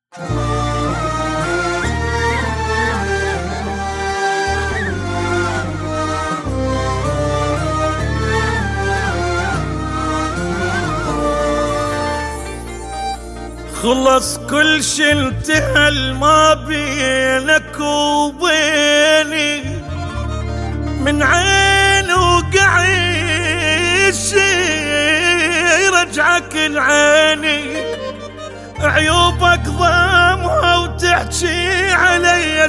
خلص كل شي انتهى ما بينك وبيني، من عين وقعيش رجعك العيني، عيوبك ضامها وتحكي علي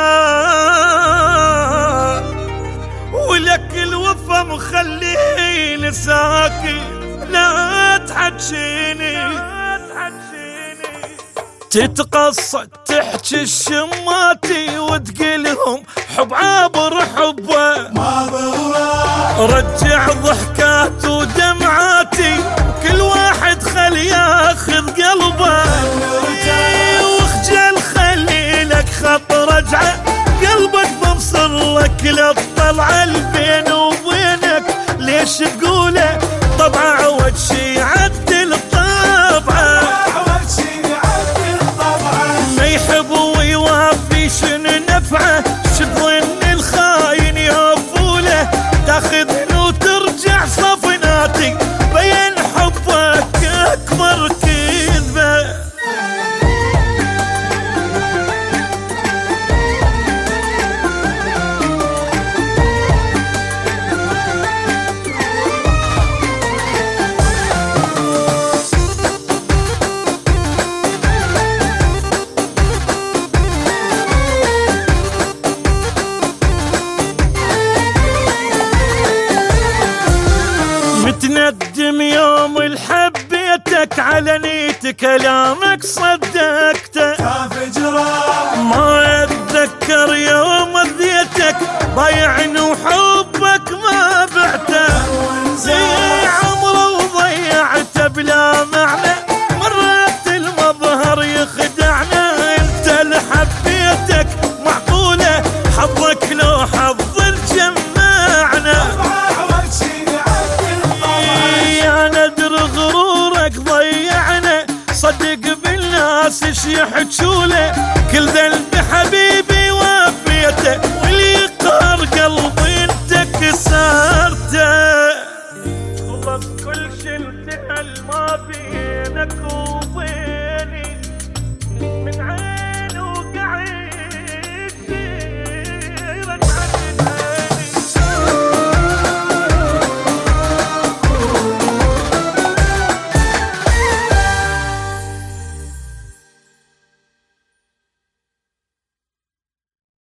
اشكال، ولك الوفا مخليني ساكي لا تحكيني، تتقصد تحكي الشماتي وتقلهم حب عابر حبه ما بغرى، رجع ضحكات ودمعاتي كل واحد خل ياخذ قلبه، واخجل خلي لك خط رجعه قلبك ببصر لك للطلعه البين وبينك ليش تقوله طبعه عود شي يعدل طبعه، شنو نفعه شظن الخاين يوفوله، تاخذني وترجع صفناتي بين حبك اكبر كذبه. متندم يوم الحبيتك على نيت كلامك صدقته، ما اتذكر يوم اذيتك بايعني وحبك ما بعته، عمره وضيعته بلا معنى مرات المظهر يخدعنا، انت اللي حبيتك معقوله حظك لو حظ الجمعنا، ضيعنا صدق بالناس ايش يحجوله، كل ذنب حبيبي وفيته واللي يقهر قلبي انت كسرته. خلص كل شي انتهى ما بينك وبيني، من